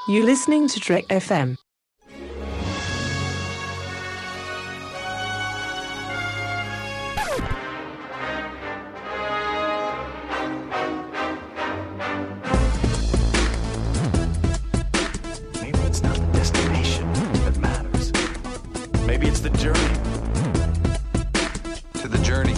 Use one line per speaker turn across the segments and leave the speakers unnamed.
You're listening to Trek FM.
Maybe it's not the destination that matters. Maybe it's the journey. To the journey.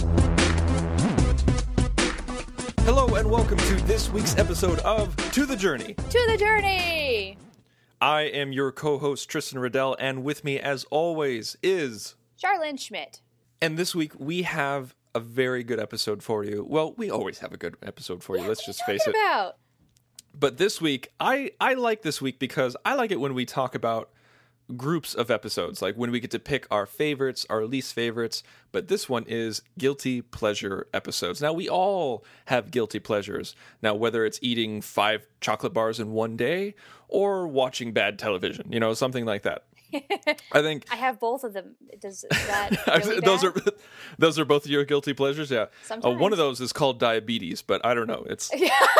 Hello and welcome to this week's episode of To the Journey.
To the Journey!
I am your co-host Tristan Riddell, and with me as always is...
Charlene Schmidt.
And this week we have a very good episode for you. Well, we always have a good episode for you, let's just face it.
About?
But this week, I like this week because I like it when we talk about groups of episodes, like when we get to pick our favorites, our least favorites, but this one is guilty pleasure episodes. Now, we all have guilty pleasures. Now, whether it's eating 5 chocolate bars in one day or watching bad television, you know, something like that. I think
I have both of them. Is that really bad?
those are both your guilty pleasures, yeah.
Sometimes.
One of those is called diabetes, but I don't know. It's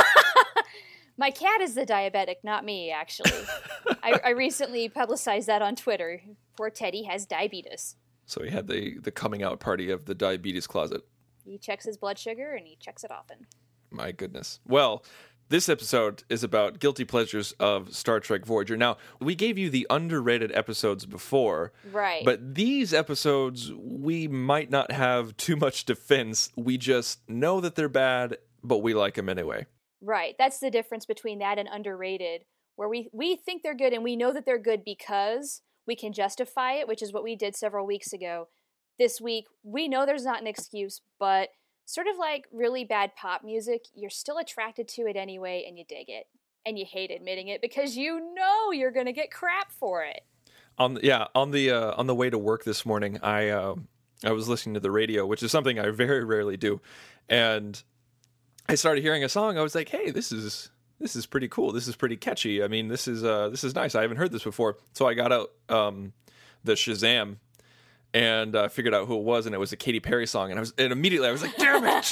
My cat is the diabetic, not me, actually. I recently publicized that on Twitter. Poor Teddy has diabetes.
So he had the coming out party of the diabetes closet.
He checks his blood sugar, and he checks it often.
My goodness. Well, this episode is about guilty pleasures of Star Trek Voyager. Now, we gave you the underrated episodes before.
Right.
But these episodes, we might not have too much defense. We just know that they're bad, but we like them anyway.
Right. That's the difference between that and underrated, where we think they're good, and we know that they're good because we can justify it, which is what we did several weeks ago. This week, we know there's not an excuse, but sort of like really bad pop music, you're still attracted to it anyway, and you dig it. And you hate admitting it because you know you're going to get crap for it.
On the way to work this morning, I was listening to the radio, which is something I very rarely do, and I started hearing a song. I was like, "Hey, this is pretty cool. This is pretty catchy. I mean, this is nice. I haven't heard this before." So I got out the Shazam and figured out who it was, and it was a Katy Perry song. And immediately I was like, "Damn it!"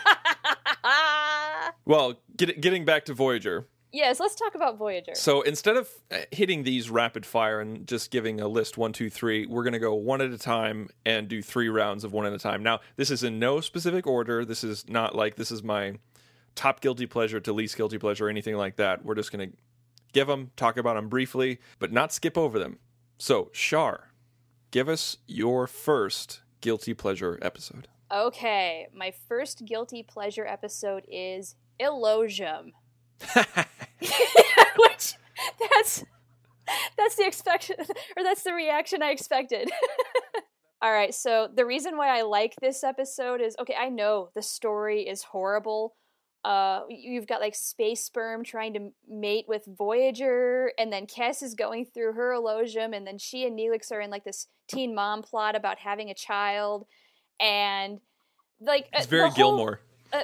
Well, getting back to Voyager.
Yes, let's talk about Voyager.
So instead of hitting these rapid fire and just giving a list 1, 2, 3, we're going to go one at a time and do 3 rounds of one at a time. Now, this is in no specific order. This is not like this is my top guilty pleasure to least guilty pleasure or anything like that. We're just going to give them, talk about them briefly, but not skip over them. So, Shar, give us your first guilty pleasure episode.
Okay, my first guilty pleasure episode is Elogium. Which that's the expectation, or that's the reaction I expected. All right, so the reason why I like this episode is, okay, I know the story is horrible. You've got like space sperm trying to mate with Voyager, and then Kes is going through her Elogium, and then she and Neelix are in like this teen mom plot about having a child, and like
it's very Gilmore.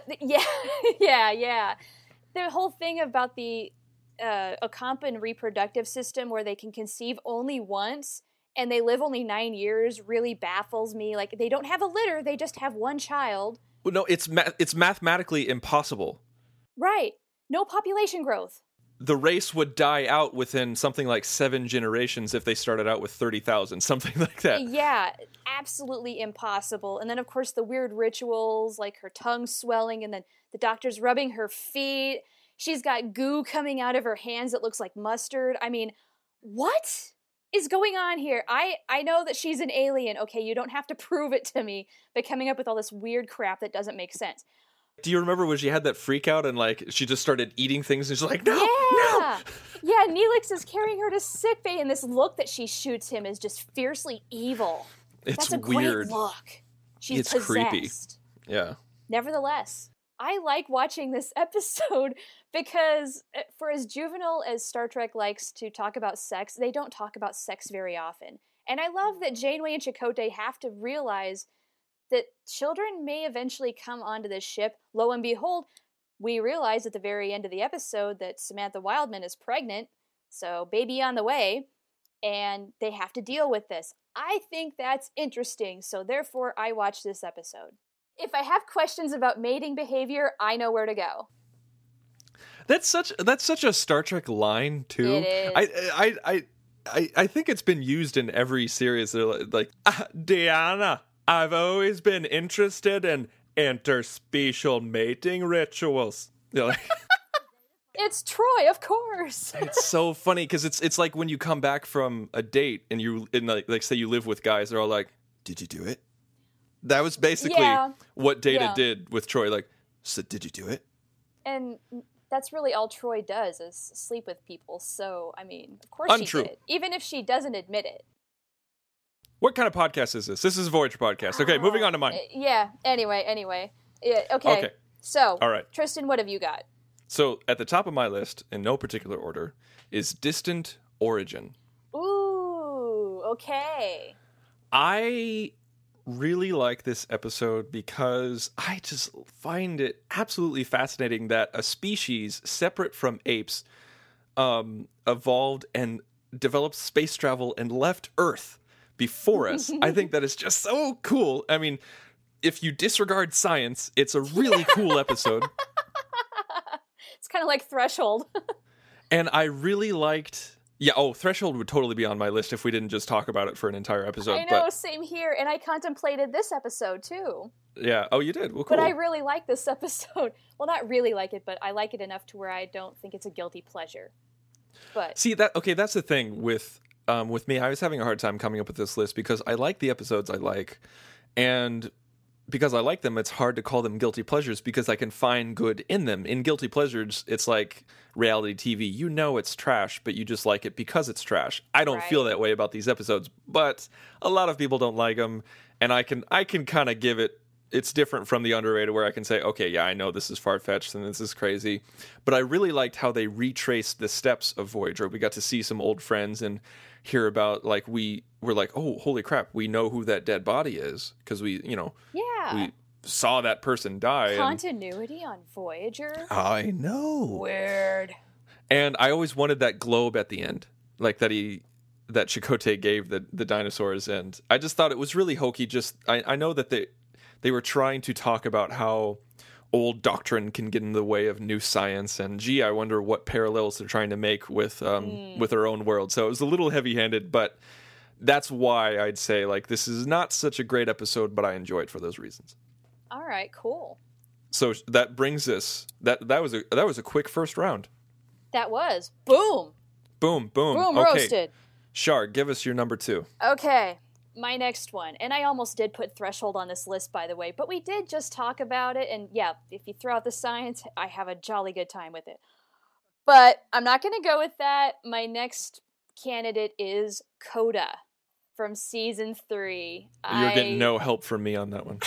Yeah. The whole thing about the Ocampan reproductive system where they can conceive only once and they live only 9 years really baffles me. Like, they don't have a litter, they just have one child.
Well, no, it's mathematically impossible.
Right. No population growth.
The race would die out within something like 7 generations if they started out with 30,000, something like that.
Yeah, absolutely impossible. And then, of course, the weird rituals, like her tongue swelling, and then the doctor's rubbing her feet. She's got goo coming out of her hands that looks like mustard. I mean, what is going on here? I know that she's an alien. Okay, you don't have to prove it to me by coming up with all this weird crap that doesn't make sense.
Do you remember when she had that freak out and like she just started eating things and she's like, no.
Yeah, Neelix is carrying her to sickbay, and this look that she shoots him is just fiercely evil.
That's
a
weird.
Great look. She's
it's
possessed.
Creepy. Yeah.
Nevertheless, I like watching this episode because for as juvenile as Star Trek likes to talk about sex, they don't talk about sex very often. And I love that Janeway and Chakotay have to realize that children may eventually come onto this ship. Lo and behold, we realize at the very end of the episode that Samantha Wildman is pregnant, so baby on the way, and they have to deal with this. I think that's interesting, so therefore I watch this episode. If I have questions about mating behavior, I know where to go.
That's such a Star Trek line too.
It is.
I think it's been used in every series. They're like, Deanna, I've always been interested in interspecial mating rituals. You know, like,
It's Troy, of course.
it's so funny because it's like when you come back from a date and like say you live with guys, they're all like, "Did you do it?" That was basically what Data did with Troy. Like, so did you do it?
And that's really all Troy does is sleep with people. So, I mean, of course
Untrue.
she did, even if she doesn't admit it.
What kind of podcast is this? This is a Voyager podcast. Okay, moving on to mine.
Yeah. Anyway. Yeah, okay. So,
all right.
Tristan, what have you got?
So at the top of my list, in no particular order, is Distant Origin.
Ooh, okay.
I really like this episode because I just find it absolutely fascinating that a species separate from apes evolved and developed space travel and left Earth before us. I think that is just so cool. I mean, if you disregard science, it's a really cool episode.
It's kind of like Threshold.
And I really liked... Yeah, Threshold would totally be on my list if we didn't just talk about it for an entire episode.
I know, same here. And I contemplated this episode, too.
Yeah. Oh, you did? Well, cool.
But I really like this episode. Well, not really like it, but I like it enough to where I don't think it's a guilty pleasure. But
see, that's the thing with me. I was having a hard time coming up with this list because I like the episodes I like. And because I like them, it's hard to call them guilty pleasures because I can find good in them. In guilty pleasures, it's like reality TV. You know it's trash, but you just like it because it's trash. I don't feel that way about these episodes, but a lot of people don't like them, and I can kind of give it. It's different from the Underrated where I can say, okay, yeah, I know this is far-fetched and this is crazy, but I really liked how they retraced the steps of Voyager. We got to see some old friends and hear about, like, we're like, oh, holy crap, we know who that dead body is because we saw that person die.
Continuity on Voyager?
I know.
Weird.
And I always wanted that globe at the end, like that Chakotay gave the dinosaurs, and I just thought it was really hokey. I know that they were trying to talk about how old doctrine can get in the way of new science, and gee, I wonder what parallels they're trying to make with our own world. So it was a little heavy-handed, but that's why I'd say, like, this is not such a great episode, but I enjoy it for those reasons.
All right, cool.
So that brings us that was a quick first round.
That was boom,
boom.
Okay. Roasted.
Shar, give us your number 2.
Okay. My next one, and I almost did put Threshold on this list, by the way, but we did just talk about it, and yeah, if you throw out the science, I have a jolly good time with it. But I'm not going to go with that. My next candidate is Coda from season 3.
You're getting no help from me on that one.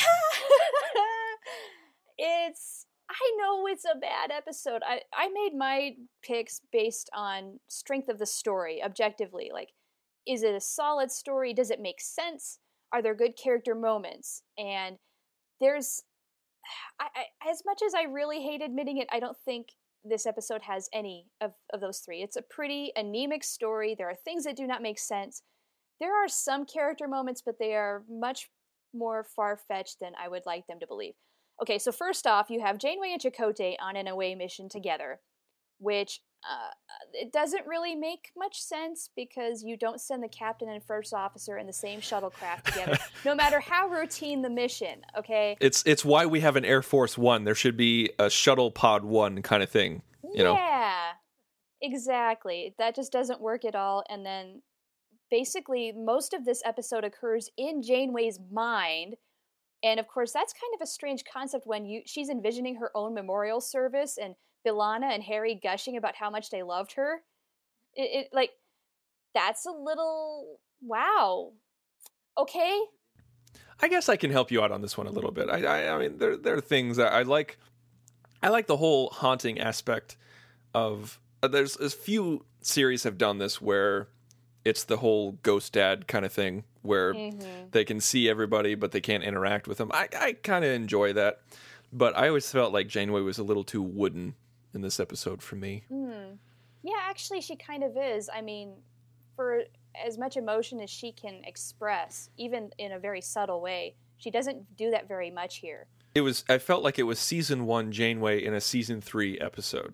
I know it's a bad episode. I made my picks based on strength of the story, objectively, like, is it a solid story? Does it make sense? Are there good character moments? And there's, as much as I really hate admitting it, I don't think this episode has any of those 3. It's a pretty anemic story. There are things that do not make sense. There are some character moments, but they are much more far-fetched than I would like them to believe. Okay, so first off, you have Janeway and Chakotay on an away mission together, which it doesn't really make much sense because you don't send the captain and first officer in the same shuttlecraft together, no matter how routine the mission, okay?
It's why we have an Air Force One. There should be a Shuttle Pod 1 kind of thing, you know?
Yeah, exactly. That just doesn't work at all. And then basically most of this episode occurs in Janeway's mind. And of course, that's kind of a strange concept when she's envisioning her own memorial service and B'Elanna and Harry gushing about how much they loved her. It like, that's a little, wow. Okay.
I guess I can help you out on this one a little bit. I mean, there are things that I like. I like the whole haunting aspect of. There's a few series have done this where it's the whole ghost dad kind of thing where they can see everybody but they can't interact with them. I kind of enjoy that, but I always felt like Janeway was a little too wooden in this episode for me.
Yeah, actually, she kind of is. I mean, for as much emotion as she can express, even in a very subtle way, she doesn't do that very much here.
I felt like it was season 1 Janeway in a season 3 episode.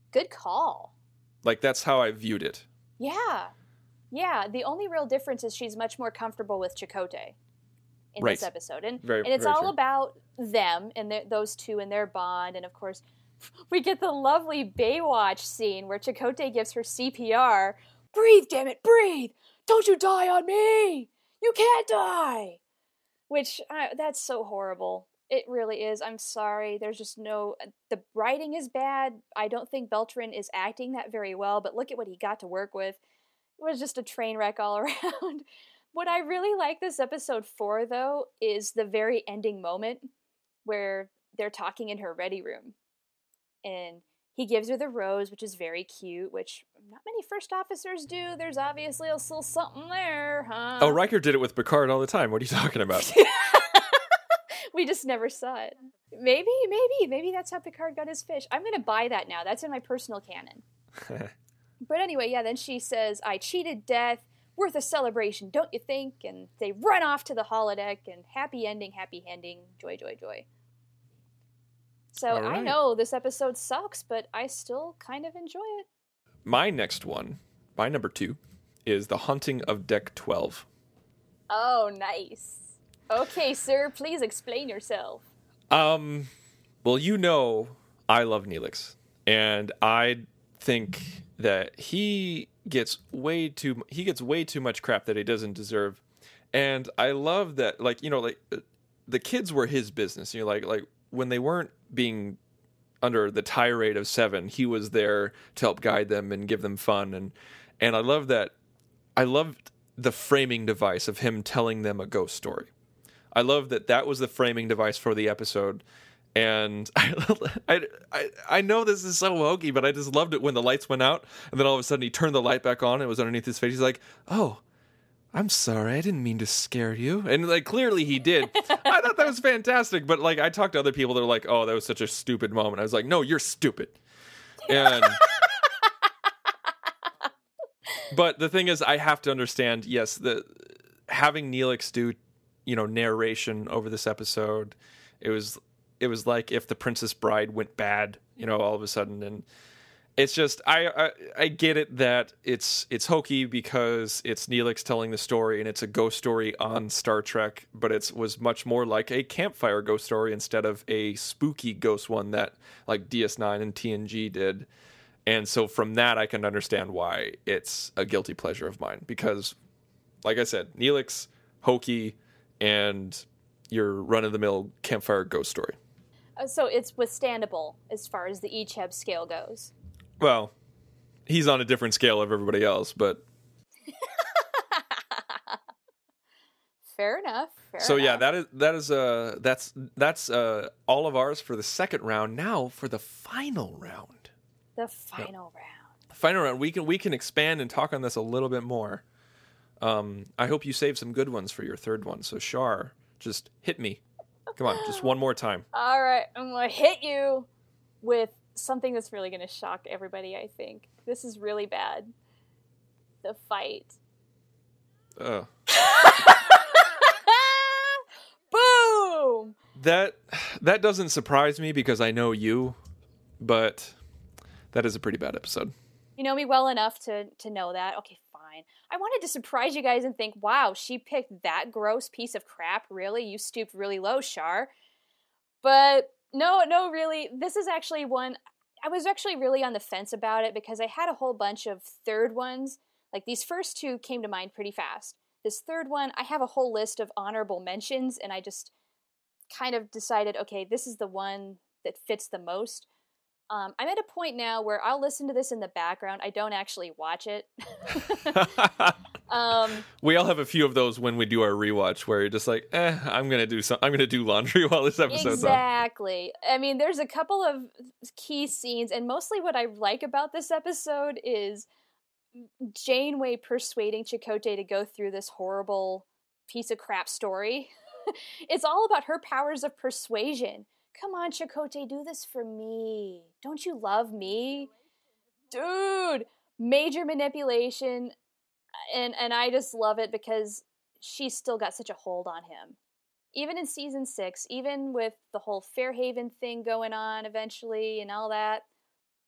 Good call.
Like, that's how I viewed it.
Yeah. Yeah, the only real difference is she's much more comfortable with Chakotay in this episode. And it's all about them and those two and their bond. And, of course, we get the lovely Baywatch scene where Chakotay gives her CPR. Breathe, damn it, breathe! Don't you die on me! You can't die! Which, that's so horrible. It really is. I'm sorry. There's just no... The writing is bad. I don't think Beltran is acting that very well, but look at what he got to work with. It was just a train wreck all around. What I really like this episode for, though, is the very ending moment where they're talking in her ready room. And he gives her the rose, which is very cute, which not many first officers do. There's obviously a little something there, huh?
Oh, Riker did it with Picard all the time. What are you talking about?
We just never saw it. Maybe that's how Picard got his fish. I'm going to buy that now. That's in my personal canon. But anyway, yeah, then she says, I cheated death. Worth a celebration, don't you think? And they run off to the holodeck, and happy ending, joy, joy, joy. So right. I know this episode sucks, but I still kind of enjoy it.
My next one, my number 2, is The Haunting of Deck 12.
Oh, nice. Okay, sir, please explain yourself.
Well, you know I love Neelix, and I think that he gets way too much crap that he doesn't deserve. And I love that, like, you know, like the kids were his business. You know, like when they weren't being under the tirade of 7, he was there to help guide them and give them fun. And I love that. I loved the framing device of him telling them a ghost story. I love that was the framing device for the episode. And I know this is so hokey, but I just loved it when the lights went out, and then all of a sudden he turned the light back on, and it was underneath his face. He's like, "Oh, I'm sorry, I didn't mean to scare you." And like clearly he did. I thought that was fantastic, but like I talked to other people that are like, "Oh, that was such a stupid moment." I was like, "No, you're stupid." And but the thing is, I have to understand. Yes, having Neelix do, you know, narration over this episode, it was like if The Princess Bride went bad, you know, all of a sudden. And it's just, I get it that it's hokey because it's Neelix telling the story and it's a ghost story on Star Trek, but it was much more like a campfire ghost story instead of a spooky ghost one that like DS9 and TNG did. And so from that, I can understand why it's a guilty pleasure of mine, because like I said, Neelix, hokey, and your run-of-the-mill campfire ghost story.
So it's withstandable as far as the Icheb scale goes.
Well, he's on a different scale of everybody else, but
fair enough.
So yeah, that's all of ours for the second round. Now for the final round.
The final round.
The final round. We can expand and talk on this a little bit more. I hope you save some good ones for your third one. So Shar, just hit me. Come on, just one more time.
All right, I'm going to hit you with something that's really going to shock everybody, I think. This is really bad. The fight.
Boom! That doesn't surprise me because I know you, but that is a pretty bad episode.
You know me well enough to know that. Okay, fine. I wanted to surprise you guys and think, wow, she picked that gross piece of crap? Really? You stooped really low, Shar. But no, really. This is actually one... I was actually really on the fence about it because I had a whole bunch of third ones. Like, these first two came to mind pretty fast. This third one, I have a whole list of honorable mentions, and I just kind of decided, okay, this is the one that fits the most. I'm at a point now where I'll listen to this in the background. I don't actually watch it.
We all have a few of those when we do our rewatch, where you're just like, I'm gonna do laundry while this episode's on.
Exactly. I mean, there's a couple of key scenes, and mostly what I like about this episode is Janeway persuading Chakotay to go through this horrible piece of crap story. It's all about her powers of persuasion. Come on, Chakotay, do this for me. Don't you love me? Dude, major manipulation. And I just love it because she's still got such a hold on him. Even in season 6, even with the whole Fairhaven thing going on eventually and all that,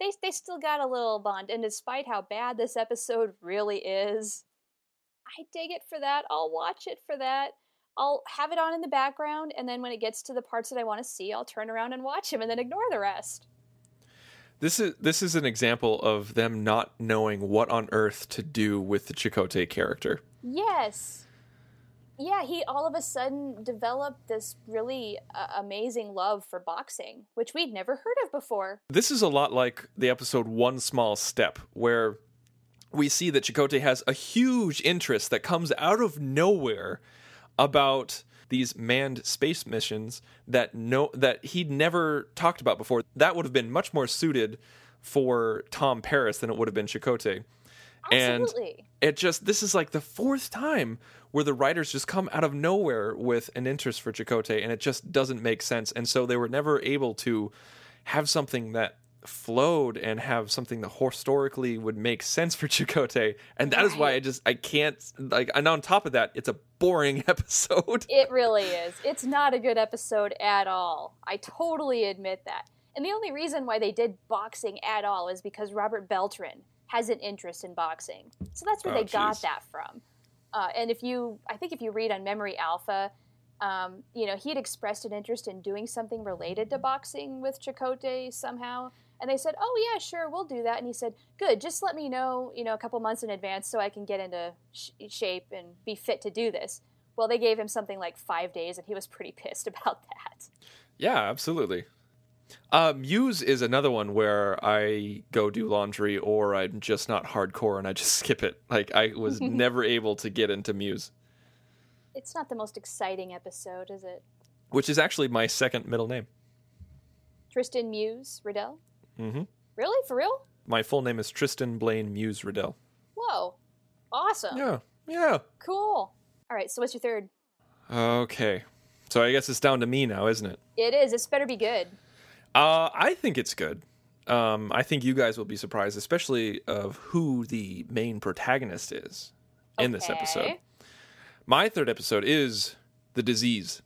they still got a little bond, and despite how bad this episode really is, I dig it for that. I'll watch it for that. I'll have it on in the background, and then when it gets to the parts that I want to see, I'll turn around and watch him and then ignore the rest.
This is an example of them not knowing what on earth to do with the Chakotay character.
Yes. Yeah, he all of a sudden developed this really amazing love for boxing, which we'd never heard of before.
This is a lot like the episode One Small Step, where we see that Chakotay has a huge interest that comes out of nowhere about these manned space missions that he'd never talked about before. That would have been much more suited for Tom Paris than it would have been Chakotay.
Absolutely.
And this is like the fourth time where the writers just come out of nowhere with an interest for Chakotay, and it just doesn't make sense. And so they were never able to have something that flowed and have something that historically would make sense for Chakotay. And that is why I can't, like, and on top of that, it's a boring episode.
It really is. It's not a good episode at all. I totally admit that. And the only reason why they did boxing at all is because Robert Beltran has an interest in boxing. So that's where they got that from. And I think if you read on Memory Alpha, he had expressed an interest in doing something related to boxing with Chakotay somehow. And they said, oh, yeah, sure, we'll do that. And he said, good, just let me know, a couple months in advance so I can get into shape and be fit to do this. Well, they gave him something like 5 days, and he was pretty pissed about that.
Yeah, absolutely. Muse is another one where I go do laundry, or I'm just not hardcore and I just skip it. Like, I was never able to get into Muse.
It's not the most exciting episode, is it?
Which is actually my second middle name.
Tristan Muse Riddell?
Mm-hmm.
Really? For real?
My full name is Tristan Blaine Muse Riddell.
Whoa. Awesome.
Yeah.
Cool. All right, so what's your third?
Okay. So I guess it's down to me now, isn't it?
It is. It's better be good.
I think it's good. I think you guys will be surprised, especially of who the main protagonist is in this episode. My third episode is The Disease.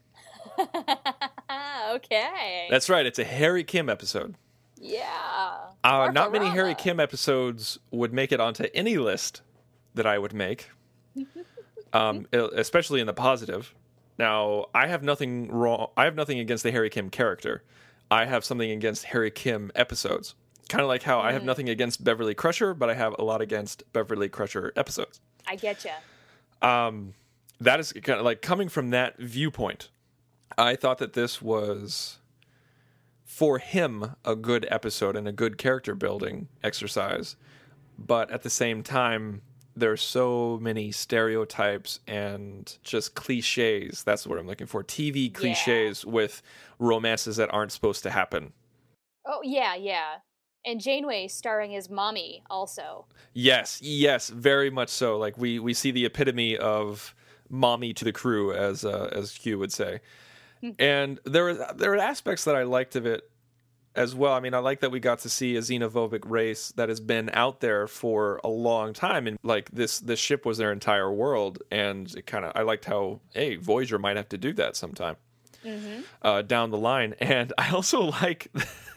Okay.
That's right. It's a Harry Kim episode.
Yeah.
Not many Harry Kim episodes would make it onto any list that I would make, especially in the positive. Now, I have nothing wrong. I have nothing against the Harry Kim character. I have something against Harry Kim episodes. Kind of like how I have nothing against Beverly Crusher, but I have a lot against Beverly Crusher episodes.
I getcha.
That is kind of like coming from that viewpoint. I thought that this was, for him, a good episode and a good character building exercise. But at the same time, there's so many stereotypes and just cliches. That's what I'm looking for. TV cliches with romances that aren't supposed to happen.
Oh, yeah. And Janeway starring as Mommy also.
Yes, very much so. Like we see the epitome of Mommy to the crew, as Q would say. And there are aspects that I liked of it as well. I mean, I like that we got to see a xenophobic race that has been out there for a long time, and like this ship was their entire world. And I liked how Voyager might have to do that sometime down the line. And I also like.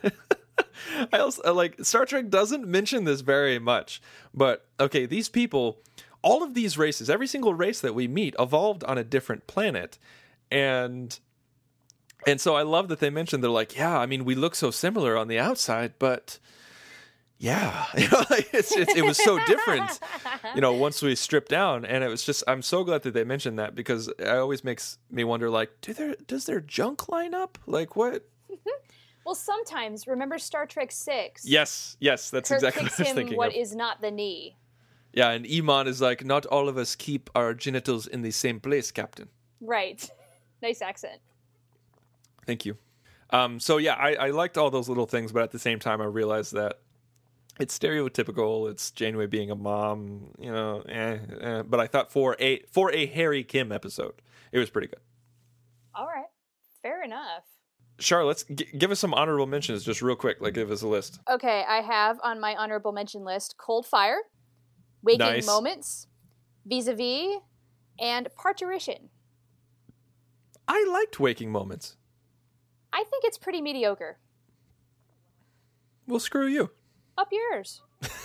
Star Trek doesn't mention this very much, but okay, these people, all of these races, every single race that we meet evolved on a different planet, and so I love that they mentioned, they're like, yeah, I mean, we look so similar on the outside, but yeah, it was so different, once we strip down. And it was just, I'm so glad that they mentioned that, because it always makes me wonder, like, does their junk line up? Like, what?
Well, sometimes, remember Star Trek 6?
Yes, that's
Kirk
exactly what I was thinking
what
of.
is not the knee.
Yeah, and Iman is like, not all of us keep our genitals in the same place, Captain.
Right. Nice accent.
Thank you. So yeah, I liked all those little things, but at the same time, I realized that it's stereotypical. It's Janeway being a mom, but I thought for a Harry Kim episode, it was pretty good.
All right. Fair enough.
Char, let's give us some honorable mentions just real quick. Like, give us a list.
Okay, I have on my honorable mention list Cold Fire, Waking Moments, Vis-a-Vis, and Parturition.
I liked Waking Moments.
I think it's pretty mediocre.
Well, screw you.
Up yours.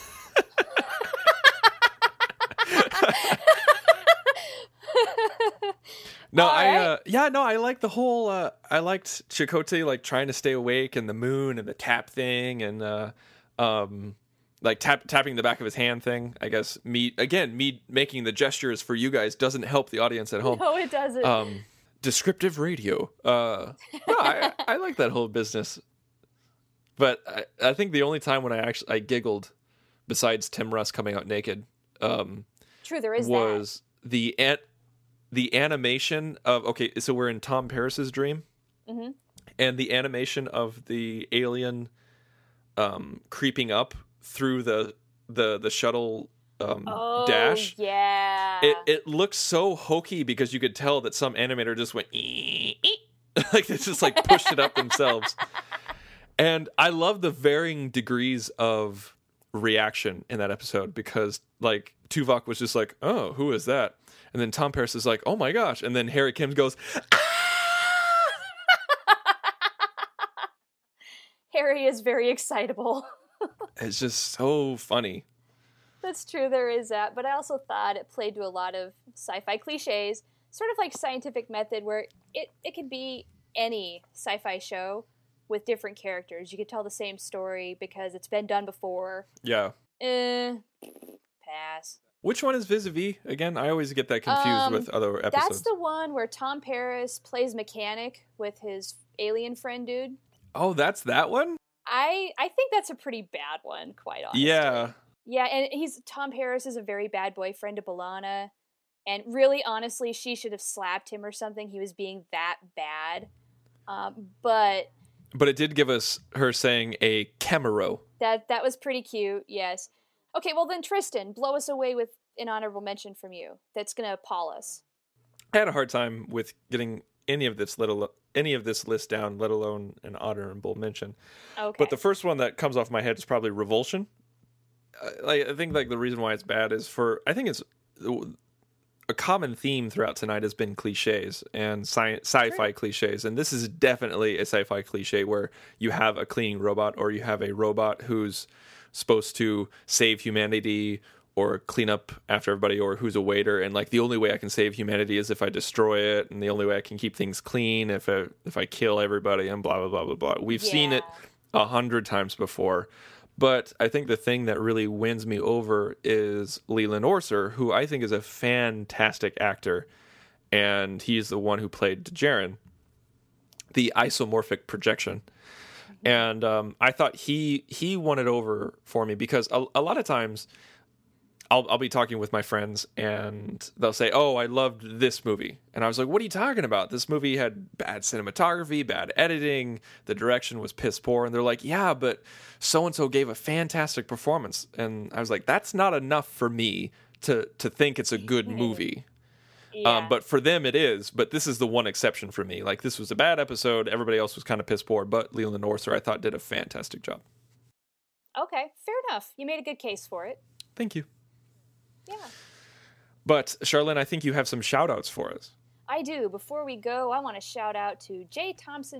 No,
All right.
I like the whole. I liked Chakotay like trying to stay awake, and the moon, and the tap thing, and like tapping the back of his hand thing. I guess me making the gestures for you guys doesn't help the audience at home.
No, it doesn't.
Descriptive radio. No, I like that whole business. But I think the only time when I giggled, besides Tim Russ coming out naked,
True, there is
was the animation of, okay, so we're in Tom Paris's dream,
Mm-hmm.
and the animation of the alien creeping up through the shuttle dash.
Yeah.
It looks so hokey because you could tell that some animator just went like they just like pushed it up themselves. And I love the varying degrees of reaction in that episode because like Tuvok was just like, oh, who is that? And then Tom Paris is like, oh my gosh. And then Harry Kim goes,
Harry is very excitable.
it's just so funny.
That's true, there is that. But I also thought it played to a lot of sci-fi cliches, sort of like Scientific Method, where it could be any sci-fi show with different characters. You could tell the same story because it's been done before.
Yeah.
Pass.
Which one is Vis-a-Vis? Again, I always get that confused with other episodes.
That's the one where Tom Paris plays mechanic with his alien friend dude.
Oh, that's that one?
I think that's a pretty bad one, quite honestly.
Yeah.
Yeah, and Tom Paris is a very bad boyfriend to B'Elanna. And really, honestly, she should have slapped him or something. He was being that bad. But
it did give us her saying a Camaro.
that was pretty cute, yes. Okay, well then, Tristan, blow us away with an honorable mention from you that's going to appall us.
I had a hard time with getting any of this list down, let alone an honorable mention.
Okay.
But the first one that comes off my head is probably Revulsion. I think like the reason why it's bad is I think it's a common theme throughout tonight has been cliches and sci-fi cliches, and this is definitely a sci-fi cliche where you have a cleaning robot or you have a robot who's supposed to save humanity or clean up after everybody, or who's a waiter, and like the only way I can save humanity is if I destroy it, and the only way I can keep things clean if I kill everybody, and blah blah blah blah blah. We've seen it 100 times before. But I think the thing that really wins me over is Leland Orser, who I think is a fantastic actor. And he's the one who played Jaren, the isomorphic projection. And I thought he won it over for me because a lot of times I'll be talking with my friends and they'll say, oh, I loved this movie. And I was like, what are you talking about? This movie had bad cinematography, bad editing. The direction was piss poor. And they're like, yeah, but so-and-so gave a fantastic performance. And I was like, that's not enough for me to think it's a good movie.
Yeah.
But for them it is. But this is the one exception for me. Like, this was a bad episode. Everybody else was kind of piss poor. But Leland Orser, I thought, did a fantastic job.
Okay, fair enough. You made a good case for it.
Thank you.
Yeah.
But, Charlene, I think you have some shout-outs for us.
I do. Before we go, I want to shout out to J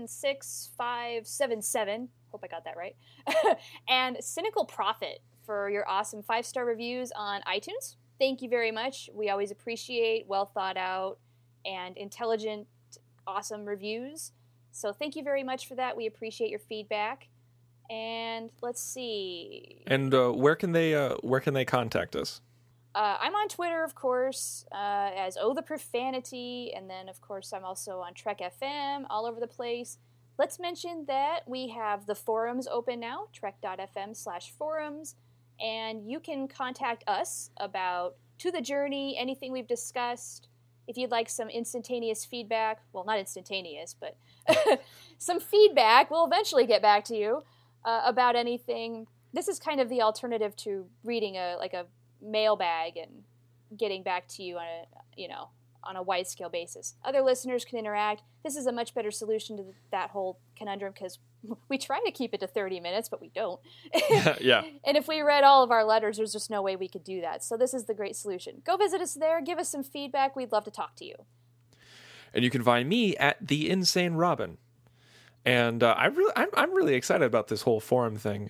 Thompson6577. Hope I got that right. And Cynical Prophet for your awesome 5-star reviews on iTunes. Thank you very much. We always appreciate well thought out and intelligent, awesome reviews. So thank you very much for that. We appreciate your feedback. And let's see.
And where can they contact us?
I'm on Twitter, of course, as Oh the Profanity, and then, of course, I'm also on Trek FM, all over the place. Let's mention that we have the forums open now, trek.fm/forums, and you can contact us about To the Journey, anything we've discussed. If you'd like some instantaneous feedback, well, not instantaneous, but some feedback, we'll eventually get back to you about anything. This is kind of the alternative to reading a mailbag and getting back to you on a wide scale basis. Other listeners can interact. This is a much better solution to that whole conundrum because we try to keep it to 30 minutes, but we don't.
Yeah.
And if we read all of our letters, there's just no way we could do that. So this is the great solution. Go visit us there. Give us some feedback. We'd love to talk to you.
And you can find me at The Insane Robin. And I'm really excited about this whole forum thing.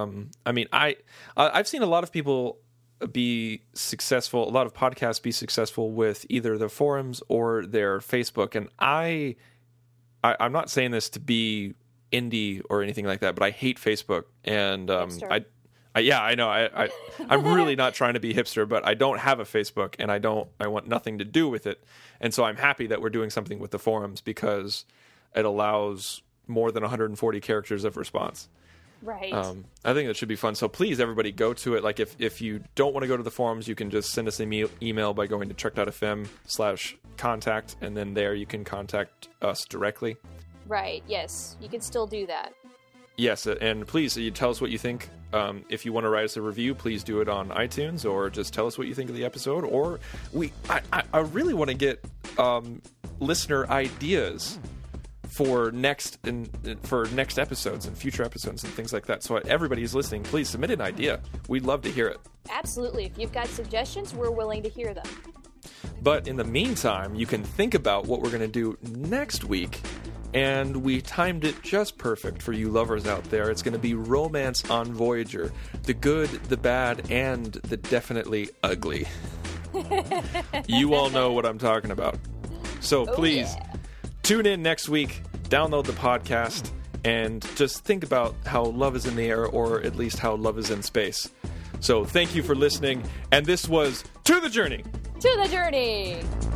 I've seen a lot of people be successful, a lot of podcasts be successful with either the forums or their Facebook. And I'm not saying this to be indie or anything like that, but I hate Facebook. And I know I'm really not trying to be hipster, but I don't have a Facebook, and I want nothing to do with it. And so I'm happy that we're doing something with the forums because it allows more than 140 characters of response.
Right.
I think that should be fun. So please, everybody, go to it. Like, if you don't want to go to the forums, you can just send us an email by going to trek.fm/contact, and then there you can contact us directly.
Right. Yes, you can still do that.
Yes, and please, you tell us what you think. If you want to write us a review, please do it on iTunes, or just tell us what you think of the episode. Or I really want to get listener ideas for next episodes and future episodes and things like that. So everybody who's listening, please submit an idea. We'd love to hear it.
Absolutely. If you've got suggestions, we're willing to hear them.
But in the meantime, you can think about what we're going to do next week. And we timed it just perfect for you lovers out there. It's going to be Romance on Voyager. The good, the bad, and the definitely ugly. You all know what I'm talking about. So please, tune in next week, download the podcast, and just think about how love is in the air, or at least how love is in space. So thank you for listening, and this was To the Journey!
To the Journey!